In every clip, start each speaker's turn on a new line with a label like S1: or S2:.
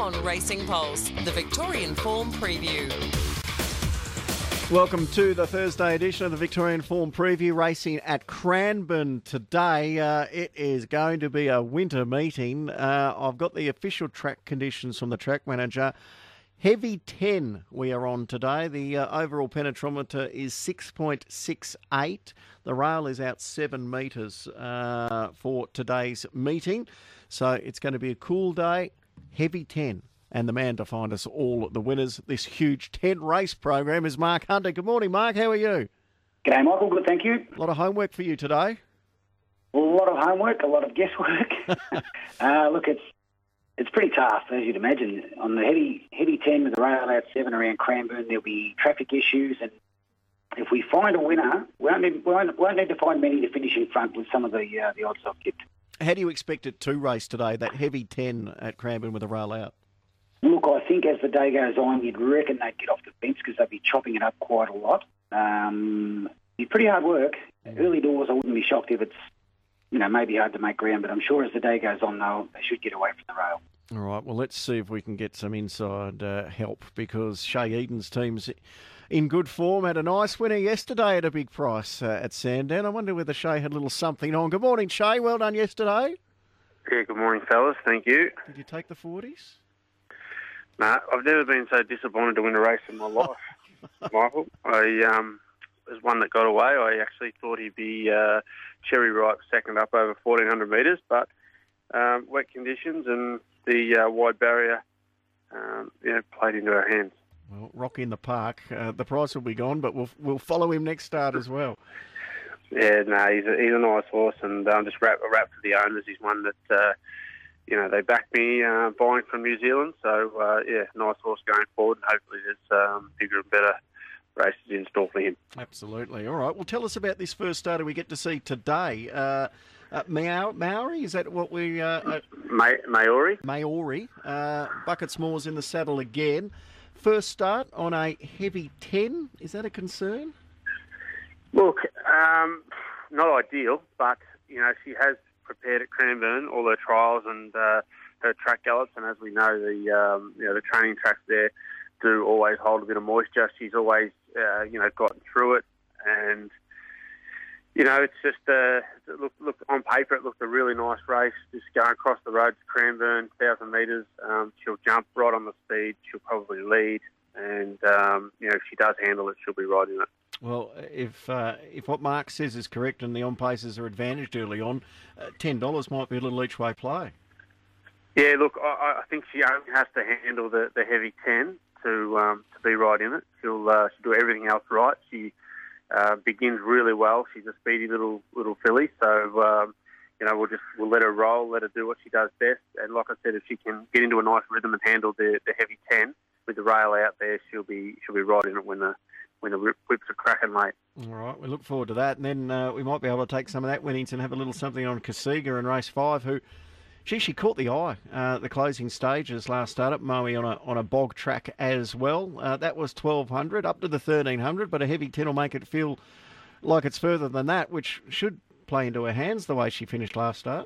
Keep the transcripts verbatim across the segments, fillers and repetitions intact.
S1: on Racing Pulse, the Victorian Form Preview.
S2: Welcome to the Thursday edition of the Victorian Form Preview. Racing at Cranbourne today. Uh, it is going to be a winter meeting. Uh, I've got the official track conditions from the track manager. Heavy ten we are on today. The uh, overall penetrometer is six point six eight. The rail is out seven metres uh, for today's meeting. So it's going to be a cool day. Heavy ten. And the man to find us all the winners this huge ten race program is Mark Hunter. Good morning, Mark. How are you?
S3: G'day, Michael. Good, thank you.
S2: A lot of homework for you today.
S3: A lot of homework, a lot of guesswork. uh, look, it's it's pretty tough, as you'd imagine. On the heavy heavy ten with the rail out seven around Cranbourne, there'll be traffic issues, and if we find a winner, we won't need, we won't, we won't need to find many to finish in front with some of the uh, the odds I've tipped.
S2: How do you expect it to race today, that heavy ten at Cranbourne with the rail out?
S3: Look, I think as the day goes on, you'd reckon they'd get off the fence because they'd be chopping it up quite a lot. Um, it's pretty hard work. Early doors, I wouldn't be shocked if it's, you know, maybe hard to make ground, but I'm sure as the day goes on, they'll, they should get away from the rail.
S2: All right, well, let's see if we can get some inside uh, help, because Shea Eden's team's in good form. Had a nice winner yesterday at a big price uh, at Sandown. I wonder whether Shea had a little something on. Good morning, Shea. Well done yesterday.
S4: Yeah, good morning, fellas. Thank you.
S2: Did you take the forties?
S4: No, nah, I've never been so disappointed to win a race in my life, Michael. I um, was one that got away. I actually thought he'd be uh, cherry ripe second up over fourteen hundred metres, but um, wet conditions and the uh, wide barrier um, you know, played into our hands.
S2: Well, Rock in the Park. Uh, the price will be gone, but we'll we'll follow him next start as well.
S4: Yeah, no, he's a, he's a nice horse, and um, just wrap, a wrap for the owners. He's one that, uh, you know, they backed me uh, buying from New Zealand. So, uh, yeah, nice horse going forward, and hopefully there's um, bigger and better races in store for him.
S2: Absolutely. All right. Well, tell us about this first starter we get to see today. Uh, uh, Maori, Maori, is that what we... Uh, uh,
S4: May, Maori.
S2: Maori. Uh, Bucket S'mores in the saddle again. First start on a heavy ten. Is that a concern?
S4: Look, um, not ideal, but, you know, she has prepared at Cranbourne all her trials and uh, her track gallops, and as we know, the um, you know the training tracks there do always hold a bit of moisture. She's always, uh, you know, gotten through it, and, you know, it's just, uh, look, look on paper, it looked a really nice race, just going across the road to Cranbourne, one thousand metres. Um, she'll jump right on the speed. She'll probably lead. And, um, you know, if she does handle it, she'll be right in it.
S2: Well, if uh, if what Mark says is correct and the on-paces are advantaged early on, uh, ten dollars might be a little each-way play.
S4: Yeah, look, I, I think she only has to handle the, the heavy ten to um, to be right in it. She'll, uh, she'll do everything else right. She uh, begins really well. She's a speedy little little filly, so um, you know we'll just we'll let her roll, let her do what she does best. And like I said, if she can get into a nice rhythm and handle the, the heavy ten with the rail out there, she'll be she'll be right in it when the when the whips are cracking late.
S2: All right, we look forward to that, and then uh, we might be able to take some of that winnings and have a little something on Kasiga in race five, who. She, she caught the eye uh, the closing stages last start up, Moe on a on a bog track as well. Uh, that was twelve hundred up to the thirteen hundred, but a heavy ten will make it feel like it's further than that, which should play into her hands the way she finished last start.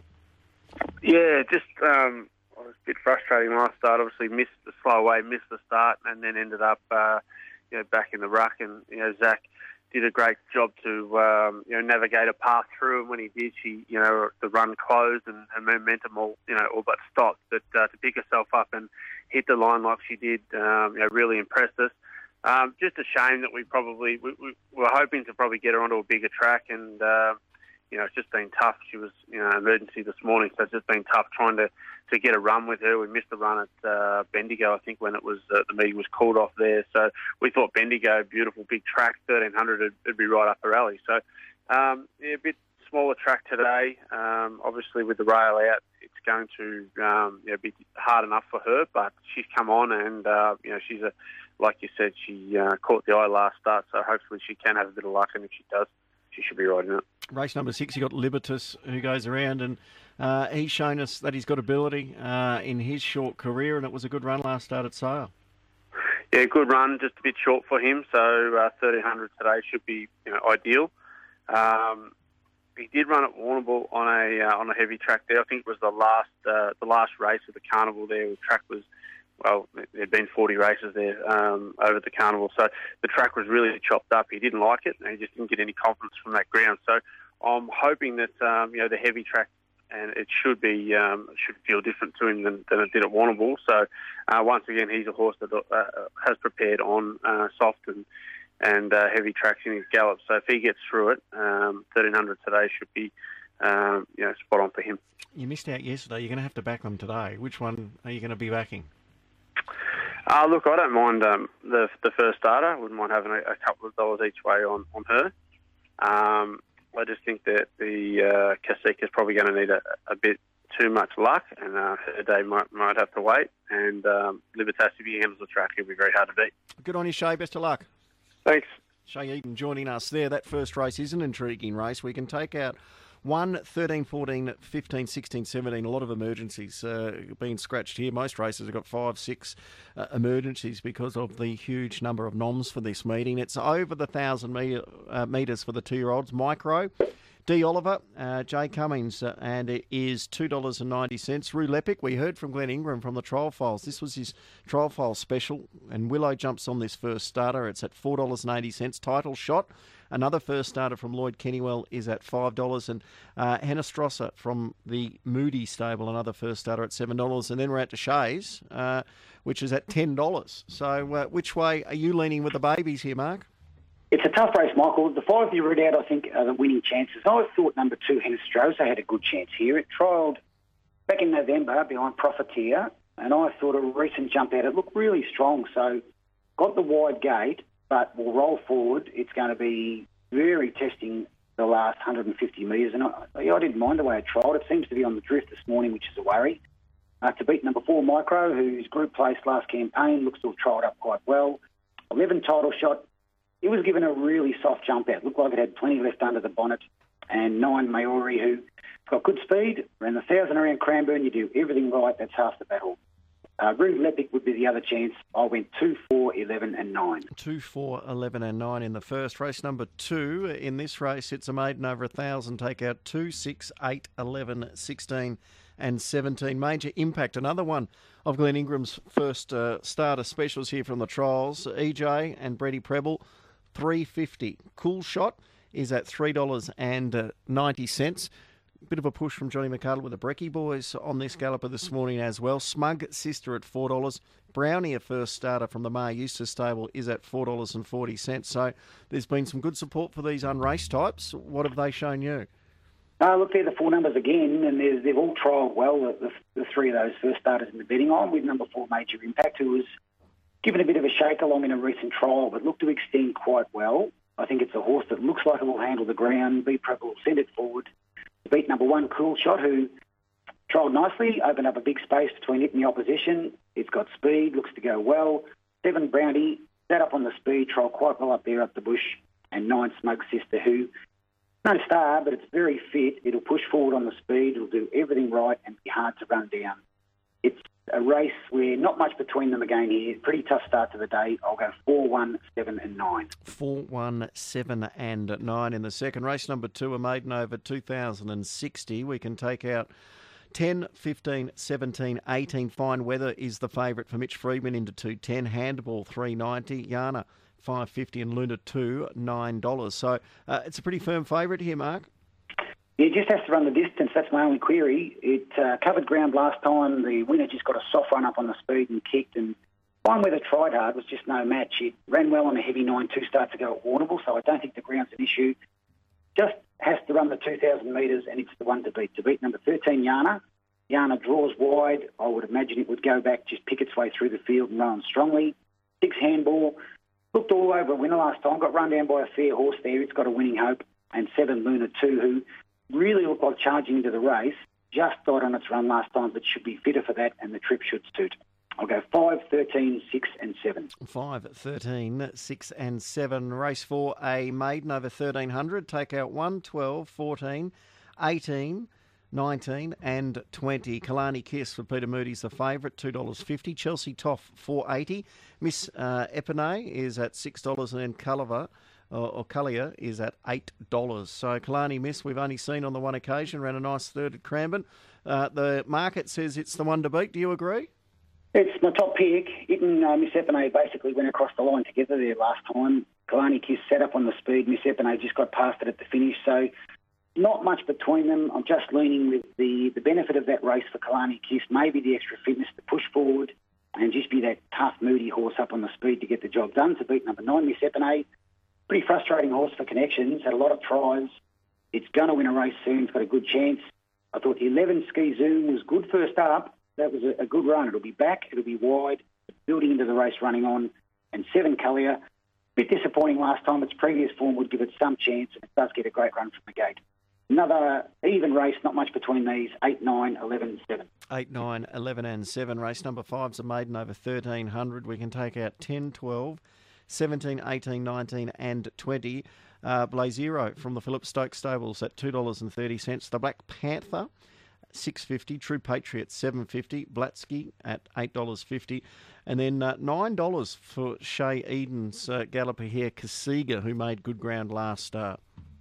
S4: Yeah, just um, it was a bit frustrating last start. Obviously missed the slow away, missed the start, and then ended up uh, you know back in the ruck. And you know Zach did a great job to um, you know navigate a path through, and when he did, she you know the run closed and her momentum all you know all but stopped. But uh, to pick herself up and hit the line like she did, um, you know, really impressed us. Um, just a shame that we probably we, we were hoping to probably get her onto a bigger track, and uh, you know it's just been tough. She was you know emergency this morning, so it's just been tough trying to, to get a run with her. We missed the run at uh, Bendigo, I think, when it was uh, the meeting was called off there. So we thought Bendigo, beautiful big track, thirteen hundred, it'd, it'd be right up her alley. So um, yeah, a bit smaller track today. Um, obviously, with the rail out, it's going to um, you know, be hard enough for her. But she's come on, and uh, you know she's a like you said, she uh, caught the eye last start. So hopefully she can have a bit of luck, and if she does, she should be right in it.
S2: Race number six, you got Libertus, who goes around, and uh, he's shown us that he's got ability uh, in his short career, and it was a good run last start at Sale.
S4: Yeah, good run, just a bit short for him. So uh, thirteen hundred today should be you know ideal. Um, he did run at Warrnambool on a uh, on a heavy track there. I think it was the last uh, the last race of the carnival there. The track was well, there'd been forty races there um, over the carnival, so the track was really chopped up. He didn't like it, and he just didn't get any confidence from that ground. So I'm hoping that um, you know the heavy track, and it should be um, should feel different to him than, than it did at Warrnambool. So uh, once again, he's a horse that uh, has prepared on uh, soft and and uh, heavy tracks in his gallop. So if he gets through it, um, thirteen hundred today should be um, you know spot on for him.
S2: You missed out yesterday. You're going to have to back them today. Which one are you going to be backing?
S4: Uh, look, I don't mind um, the the first starter. I wouldn't mind having a, a couple of dollars each way on, on her. Um, I just think that the uh, Cacique is probably going to need a, a bit too much luck, and uh, her day might might have to wait. And um, Libertas, if he handles the track, he'll be very hard to beat.
S2: Good on you, Shay. Best of luck.
S4: Thanks.
S2: Shay Eden joining us there. That first race is an intriguing race. We can take out one, thirteen, fourteen, fifteen, sixteen, seventeen. A lot of emergencies uh, being scratched here. Most races have got five, six uh, emergencies because of the huge number of noms for this meeting. It's over the one thousand metre, uh, metres for the two-year-olds. Micro, D. Oliver, uh, Jay Cummings, uh, and it is two dollars ninety. Rue Lepic, we heard from Glenn Ingram from the trial files. This was his trial file special, and Willow jumps on this first starter. It's at four dollars eighty. Title Shot, another first starter from Lloyd Kennywell, is at five dollars. And uh, Hannah Strosser from the Moody stable, another first starter at seven dollars. And then we're at to Shays, uh, which is at ten dollars. So uh, which way are you leaning with the babies here, Mark?
S3: It's a tough race, Michael. The five you read out, I think, are the winning chances. I thought number two, Henestrosa, had a good chance here. It trialled back in November behind Profiteer, and I thought a recent jump out, it looked really strong. So got the wide gate, but will roll forward. It's going to be very testing the last one hundred fifty metres, and I, I didn't mind the way it trialled. It seems to be on the drift this morning, which is a worry. Uh, to beat number four, Micro, whose group placed last campaign, looks to have trialled up quite well. eleven, Title Shot. It was given a really soft jump out. Looked like it had plenty left under the bonnet. And nine, Maori, who's got good speed. Ran the thousand around Cranbourne. You do everything right. That's half the battle. Uh, Rue Lepic would be the other chance. I went two, four, eleven and nine.
S2: two, four, eleven and nine in the first. Race number two. In this race, it's a maiden over one thousand. Take out two, six, eight, eleven, sixteen and seventeen. Major Impact, another one of Glenn Ingram's first uh, starter specials here from the trials. E J and Brady Preble, three fifty. Cool Shot is at three dollars ninety. Bit of a push from Johnny McArdle with the Brecky boys on this galloper this morning as well. Smug Sister at four dollars. Brownie, a first starter from the Mar Eustace stable, is at four dollars forty. So there's been some good support for these unraced types. What have they shown you?
S3: Uh, look, they're the four numbers again, and they've all trialled well, the, the, the three of those first starters in the betting on, with number four, Major Impact, who was given a bit of a shake along in a recent trial, but looked to extend quite well. I think it's a horse that looks like it will handle the ground. B Prep will send it forward to beat number one, Cool Shot, who trialled nicely, opened up a big space between it and the opposition. It's got speed, looks to go well. Seven, Brownie, sat up on the speed, trialled quite well up there up the bush. And nine, Smoke Sister, who, no star, but it's very fit. It'll push forward on the speed. It'll do everything right and be hard to run down. It's a race where not much between them again here. Pretty tough start to the day. I'll go four, one, seven and nine.
S2: four, one, seven and nine in the second. Race number two, a maiden over two thousand sixty. We can take out ten, fifteen, seventeen, eighteen. Fine Weather is the favourite for Mitch Freedman into two ten. Handball, three ninety. Yana, five fifty. And Luna, two, nine dollars. So uh, it's a pretty firm favourite here, Mark.
S3: It just has to run the distance. That's my only query. It uh, covered ground last time. The winner just got a soft run up on the speed and kicked. And Fine Weather tried hard, was just no match. It ran well on a heavy nine two starts ago at Warrnambool, so I don't think the ground's an issue. Just has to run the two thousand metres, and it's the one to beat. To beat number thirteen, Yana. Yana draws wide. I would imagine it would go back, just pick its way through the field and run strongly. Six, Handball. Looked all over a winner last time. Got run down by a fair horse there. It's got a winning hope. And seven, Luna two, who really looked like charging into the race. Just died on its run last time, but should be fitter for that, and the trip should suit. I'll go five, thirteen, six and seven.
S2: five, thirteen, six and seven. Race four, a maiden over thirteen hundred. Take out one, twelve, fourteen, eighteen, nineteen and twenty. Kalani Kiss for Peter Moody's the favourite, two dollars fifty. Chelsea Toff, four eighty. Miss uh, Epinay is at six dollars, and then Culliver or, or Cullier is at eight dollars. So Kalani Miss we've only seen on the one occasion, ran a nice third at Cranbourne. Uh, the market says it's the one to beat. Do you agree?
S3: It's my top pick. It and uh, Miss Epine basically went across the line together there last time. Kalani Kiss set up on the speed. Miss Epine just got past it at the finish. So not much between them. I'm just leaning with the, the benefit of that race for Kalani Kiss, maybe the extra fitness to push forward and just be that tough, moody horse up on the speed to get the job done to beat number nine, Miss Epine. Pretty frustrating horse for Connections. Had a lot of tries. It's going to win a race soon. It's got a good chance. I thought the eleven Ski Zoom was good first up. That was a, a good run. It'll be back. It'll be wide, building into the race, running on. And seven Collier, bit disappointing last time. Its previous form would give it some chance, and it does get a great run from the gate. Another even race, not much between these, eight, nine, eleven and seven.
S2: eight, nine, eleven and seven. Race number five's a maiden over thirteen hundred. We can take out ten, twelve, seventeen, eighteen, nineteen and twenty. Uh, Blazero from the Philip Stokes Stables at two dollars thirty. The Black Panther, six dollars fifty. True Patriot, seven dollars fifty. Blatsky at eight dollars fifty. And then uh, nine dollars for Shea Eden's uh, galloper here, Kasiga, who made good ground last start.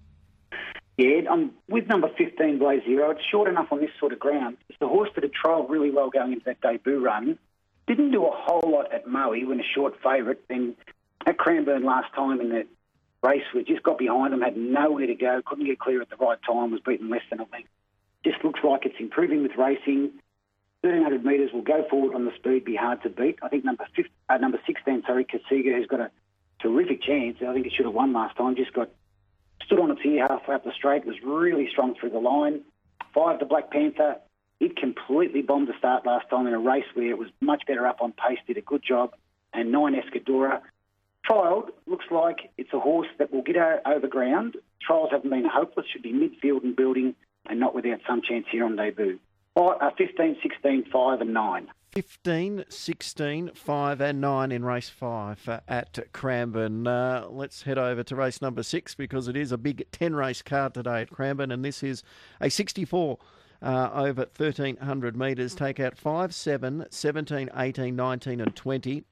S3: Yeah, I'm with number fifteen, Blazero. It's short enough on this sort of ground. It's the horse that had trialled really well going into that debut run. Didn't do a whole lot at Maui when a short favourite. Then at Cranbourne last time in the race, we just got behind them, had nowhere to go, couldn't get clear at the right time, was beaten less than a length. Just looks like it's improving with racing. thirteen hundred metres will go forward on the speed, be hard to beat. I think number fifteen, uh, number sixteen, sorry, Kasiga, who's got a terrific chance. I think it should have won last time. Just got stood on its ear halfway up the straight, was really strong through the line. Five, the Black Panther. It completely bombed the start last time in a race where it was much better up on pace, did a good job. And nine, Escadora. Trialled, looks like it's a horse that will get over ground. Trials haven't been hopeless, should be midfield and building and not without some chance here on debut. Five, uh, fifteen, sixteen, five and nine.
S2: fifteen, sixteen, five and nine in race five uh, at Cranbourne. Uh, let's head over to race number six because it is a big ten-race card today at Cranbourne, and this is a sixty-four uh, over thirteen hundred metres. Take out five, seven, seventeen, eighteen, nineteen and twenty.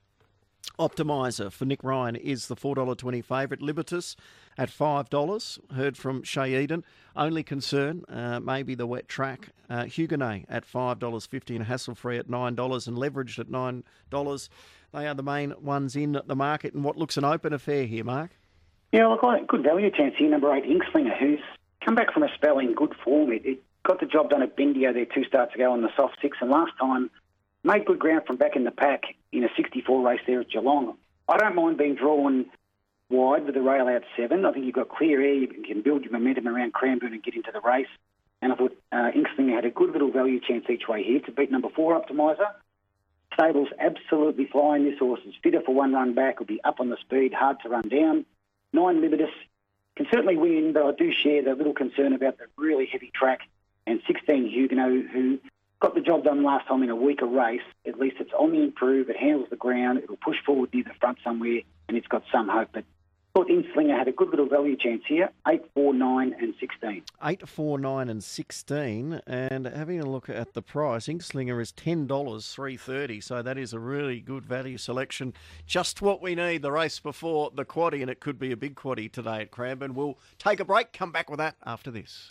S2: Optimizer for Nick Ryan is the four dollars twenty favourite. Libertus at five dollars. Heard from Shea Eden. Only concern, uh, maybe the wet track. Uh, Huguenot at five dollars fifty and Hassle-Free at nine dollars and Leveraged at nine dollars. They are the main ones in the market and what looks an open affair here, Mark.
S3: Yeah, look, I good value chance here. Number eight, Inkslinger, who's come back from a spell in good form. It, it got the job done at Bendigo there two starts ago on the soft six, and last time made good ground from back in the pack in a sixty-four race there at Geelong. I don't mind being drawn wide with the rail out seven. I think you've got clear air. You can build your momentum around Cranbourne and get into the race. And I thought uh, Inkslinger had a good little value chance each way here to beat number four, Optimizer. Stable's absolutely flying. This horse is fitter for one run back. Will be up on the speed, hard to run down. Nine, Libertus can certainly win, but I do share the little concern about the really heavy track. And sixteen, Huguenot, who got the job done last time in a weaker race. At least it's on the improve. It handles the ground. It'll push forward near the front somewhere, and it's got some hope. But I thought Inslinger had a good little value chance here. Eight, four, nine, and sixteen.
S2: Eight, four, nine, and sixteen. And having a look at the price, Inkslinger is ten dollars three thirty. So that is a really good value selection. Just what we need. The race before the quaddie, and it could be a big quaddie today at Cranbourne. We'll take a break. Come back with that after this.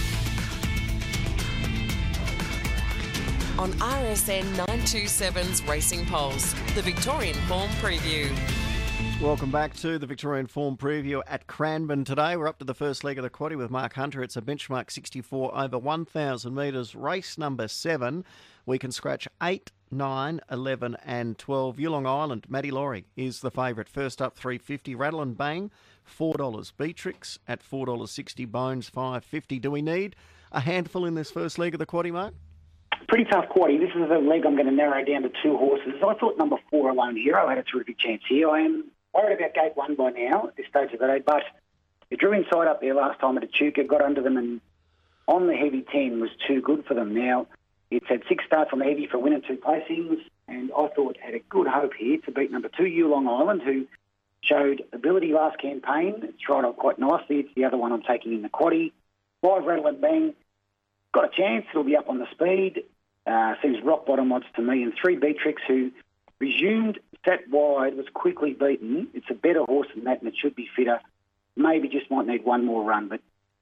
S1: On R S N nine twenty-seven's Racing Pulse, the Victorian Form Preview.
S2: Welcome back to the Victorian Form Preview at Cranbourne today. We're up to the first leg of the quaddie with Mark Hunter. It's a benchmark sixty-four over one thousand metres. Race number seven. We can scratch eight, nine, eleven and twelve. Yulong Island, Matty Laurie is the favourite. First up, three fifty. Rattle and Bang, four dollars. Beatrix at four dollars sixty. Bones, five fifty. Do we need a handful in this first leg of the quaddie, Mark?
S3: Pretty tough quaddie. This is a leg I'm going to narrow down to two horses. I thought number four, Alone Hero, had a terrific chance here. I am worried about gate one by now at this stage of the day, but it drew inside up there last time at Echuca, got under them, and on the heavy ten was too good for them. Now, it's had six starts on the heavy for win and two placings, and I thought had a good hope here to beat number two, Yulong Island, who showed ability last campaign. It's tried out quite nicely. It's the other one I'm taking in the quaddie. Five, Rattle and Bang, got a chance. It'll be up on the speed. Uh, seems rock bottom odds to me. And three, Beatrix, who resumed, sat wide, was quickly beaten. It's a better horse than that, and it should be fitter. Maybe just might need one more run. But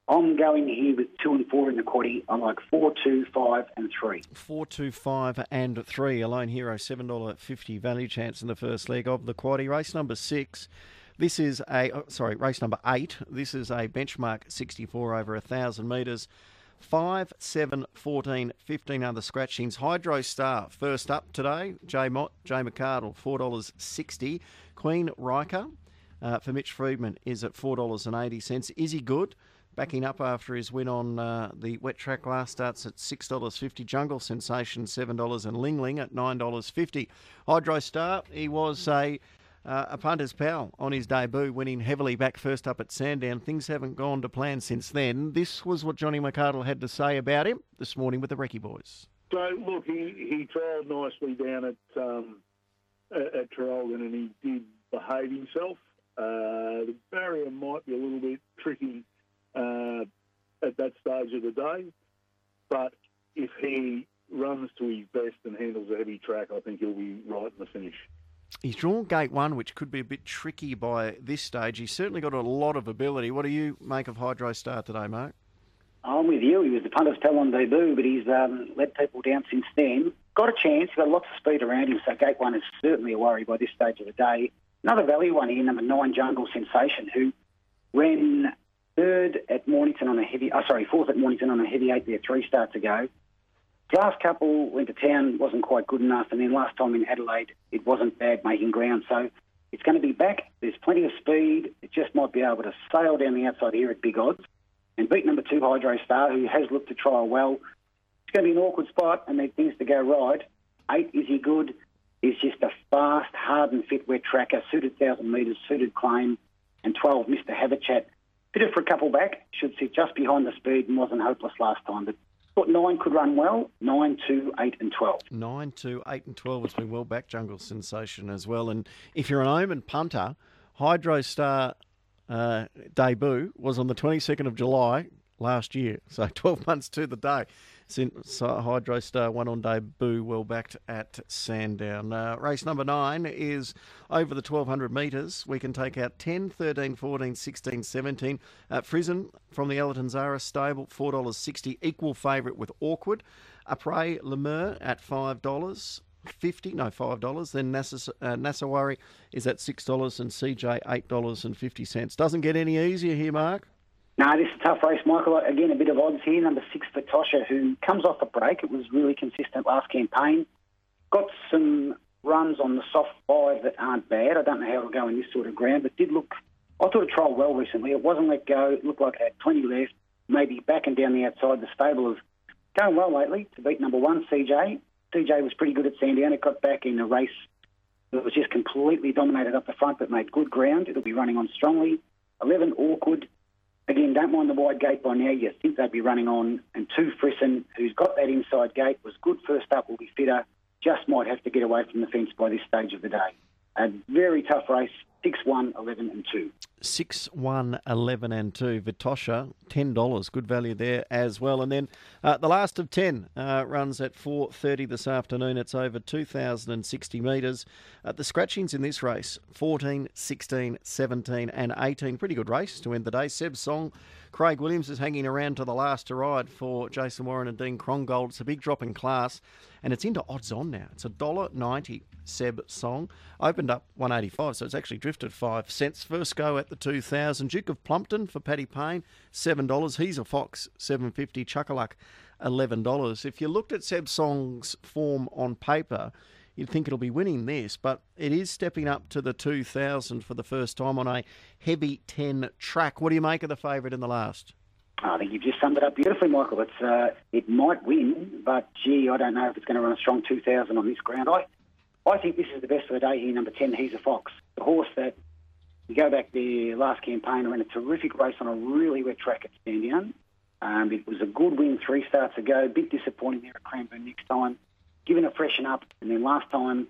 S3: I'm going here with two and four in the quaddie. I like four, two, five, and three.
S2: Four, two, five, and three. Alone Hero, seven dollars fifty value chance in the first leg of the quaddie. Race number six. This is a, oh, sorry, race number eight. This is a benchmark sixty-four over one thousand metres. five, seven, fourteen, fifteen other scratchings. Hydro Star, first up today. J Mott, J McCardle, four dollars sixty. Queen Riker, uh, for Mitch Freedman, is at four dollars eighty. Is he good? Backing up after his win on uh, the wet track last starts at six dollars fifty. Jungle Sensation, seven dollars, and Ling Ling at nine dollars fifty. Hydro Star, he was a, uh, a punter's pal on his debut, winning heavily back first up at Sandown. Things haven't gone to plan since then. This was what Johnny McArdle had to say about him this morning with the Recce boys.
S5: So, look, he, he trialled nicely down at, um, at, at Traralgon, and he did behave himself. Uh, the barrier might be a little bit tricky Uh, at that stage of the day, but if he runs to his best and handles a heavy track, I think he'll be right in the finish.
S2: He's drawn gate one, which could be a bit tricky by this stage. He's certainly got a lot of ability. What do you make of Hydro Star today, Mark?
S3: I'm with you. He was the punter's pal on debut, but he's um, let people down since then. Got a chance. He's got lots of speed around him, so gate one is certainly a worry by this stage of the day. Another value one here, number nine, Jungle Sensation, who ran third at Mornington on a heavy, oh, sorry, fourth at Mornington on a heavy eight there three starts ago. Last couple went to town, wasn't quite good enough, and then last time in Adelaide, it wasn't bad making ground. So it's going to be back. There's plenty of speed. It just might be able to sail down the outside here at big odds and beat number two, Hydro Star, who has looked to trial well. It's going to be an awkward spot and need things to go right. Eight, Is He Good? Is just a fast, hard and fit wet tracker, suited one thousand metres, suited claim, and twelve, Mister Haverchat. Fitted for a couple back, should sit just behind the speed and wasn't hopeless last time. But thought nine could run well, nine, two, eight and twelve.
S2: nine, two, eight and twelve has been well back, Jungle Sensation as well. And if you're an Omen punter, Hydro Star uh, debut was on the twenty-second of July last year. So twelve months to the day since uh, Hydro Star won on debut, well backed at Sandown. Uh, race number nine is over the twelve hundred metres. We can take out ten, thirteen, fourteen, sixteen, seventeen. Uh, Frizen from the Ellerton Zara stable, four dollars sixty. Equal favourite with Awkward. Après Lemur at five dollars fifty. No, five dollars. Then Nassau, uh, Nassawari is at six dollars and C J eight dollars fifty. Doesn't get any easier here, Mark.
S3: No, this is a tough race, Michael. Again, a bit of odds here. Number six, Vitosha, who comes off a break. It was really consistent last campaign. Got some runs on the soft five that aren't bad. I don't know how it'll go in this sort of ground, but did look, I thought it trialled well recently. It wasn't let go. It looked like it had twenty left, maybe back and down the outside. The stable is going well lately to beat number one, C J. C J was pretty good at Sandown. It got back in a race that was just completely dominated up the front, but made good ground. It'll be running on strongly. eleven, Awkward. Again, don't mind the wide gate by now. You think they'd be running on. And two, Frissen, who's got that inside gate, was good first up, will be fitter. Just might have to get away from the fence by this stage of the day. A very tough race, six, one, eleven and two.
S2: six, one, eleven and two. Vitosha, ten dollars. Good value there as well. And then uh, the last of ten uh, runs at four thirty this afternoon. It's over two thousand sixty metres. Uh, the scratchings in this race, fourteen, sixteen, seventeen and eighteen. Pretty good race to end the day. Seb Song, Craig Williams is hanging around to the last to ride for Jason Warren and Dean Krongold. It's a big drop in class, and it's into odds on now. It's one dollar ninety. Seb Song opened up one eighty-five, so it's actually drifted five cents. First go at the two thousand. Duke of Plumpton for Paddy Payne, seven dollars. He's a Fox, seven fifty. Chuckaluck, eleven dollars. If you looked at Seb Song's form on paper, you'd think it'll be winning this, but it is stepping up to the two thousand for the first time on a heavy ten track. What do you make of the favourite in the last?
S3: I think you've just summed it up beautifully, Michael. It's uh, it might win, but gee, I don't know if it's going to run a strong two thousand on this ground. I I think this is the best of the day here, number ten, He's a Fox. The horse that, you go back there last campaign, ran a terrific race on a really wet track at Sandown. Um, it was a good win three starts ago, a bit disappointing there at Cranbourne next time. Given a freshen up, and then last time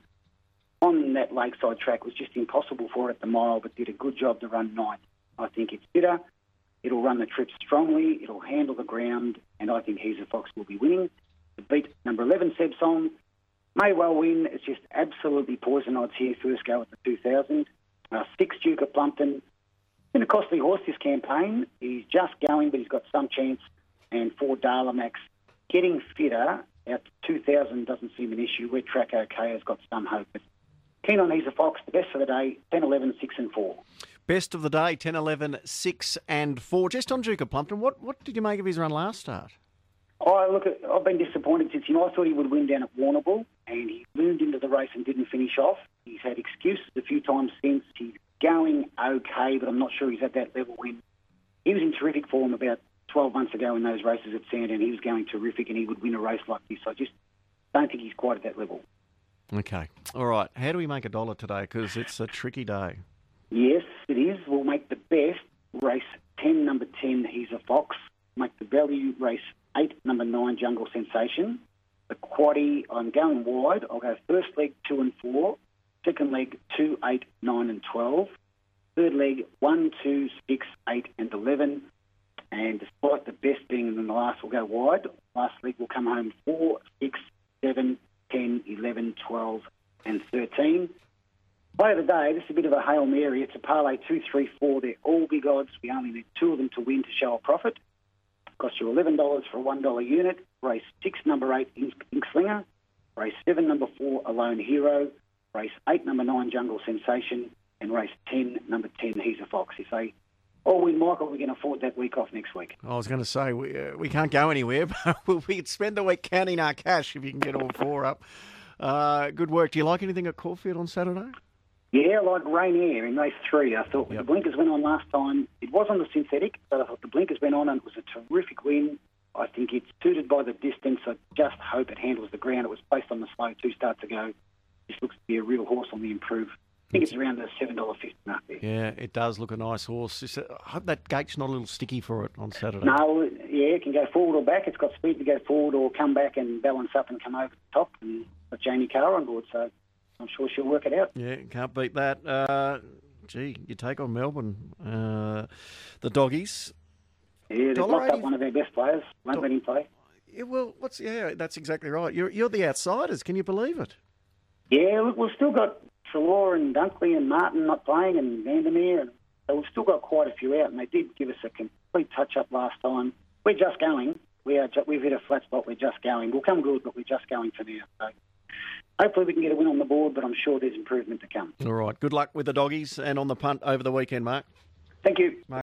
S3: on that lakeside track was just impossible for it at the mile, but did a good job to run ninth. I think it's fitter. It'll run the trip strongly. It'll handle the ground, and I think He's a Fox will be winning. To beat number eleven, Seb Song, may well win. It's just absolutely poison odds here. First go at the two thousand. Uh, six, Duke of Plumpton. been a costly horse this campaign. He's just going, but he's got some chance. And for Dalamax, getting fitter out to two thousand doesn't seem an issue. Where Track OK has got some hope. But keen on He's a Fox, the best for the day, ten, eleven, six and four.
S2: Best of the day, ten, eleven, six and four. Just on Duke of Plumpton, what, what did you make of his run last start?
S3: Oh, look, I've been disappointed since, you know, I thought he would win down at Warrnambool, and he loomed into the race and didn't finish off. He's had excuses a few times since. He's going okay, but I'm not sure he's at that level when he was in terrific form about twelve months ago in those races at Sandown. He was going terrific and he would win a race like this. I just don't think he's quite at that level.
S2: Okay. All right. How do we make a dollar today? Because it's a tricky day.
S3: Yes, it is. We'll make the best race ten, number ten, He's a Fox. Make the value race eight, number nine, Jungle Sensation. The quaddie, I'm going wide. I'll go first leg two and four. Second leg two, eight, nine and twelve. Third leg one, two, six, eight and eleven. And despite the best being in the last, we'll go wide. Last leg will come home four, six, seven, ten, eleven, twelve and thirteen. Play of the day, this is a bit of a Hail Mary. It's a parlay two, three, four. They're all big odds. We only need two of them to win to show a profit. Cost you eleven dollars for a one dollar unit. Race six, number eight, Inkslinger. Race seven, number four, Alone Hero. Race eight, number nine, Jungle Sensation. And race ten, number ten, He's a Fox. If they all win, Michael, we can afford that week off next week.
S2: I was going to say, we, uh, we can't go anywhere, but we could spend the week counting our cash if you can get all four up. Uh, good work. Do you like anything at Caulfield on Saturday?
S3: Yeah, like Rainier in race three. I thought
S2: Yep.
S3: the blinkers went on last time. It was on the synthetic, but I thought the blinkers went on and it was a terrific win. I think it's suited by the distance. I just hope it handles the ground. It was placed on the slow two starts ago. This looks to be a real horse on the improve. I think it's around the seven dollars fifty mark there.
S2: Yeah, it does look a nice horse. Just, uh, I hope that gate's not a little sticky for it on Saturday.
S3: No, yeah, it can go forward or back. It's got speed to go forward or come back and balance up and come over the top. And got Jamie Carr on board, so I'm sure she'll work it out.
S2: Yeah, can't beat that. Uh, gee, you take on Melbourne. Uh, the Doggies.
S3: Yeah, they've
S2: Dollar
S3: locked up
S2: eighty
S3: one of their best players. Won't
S2: Do-
S3: let him play.
S2: Yeah, well, what's yeah, that's exactly right. You're you're the outsiders. Can you believe it?
S3: Yeah, look, we've still got Trelaw and Dunkley and Martin not playing and Vandermeer, and so we've still got quite a few out, and they did give us a complete touch-up last time. We're just going. We are ju- we've hit a flat spot. We're just going. We'll come good, but we're just going for now. So hopefully we can get a win on the board, but I'm sure there's improvement to come.
S2: All right. Good luck with the Doggies and on the punt over the weekend, Mark.
S3: Thank you.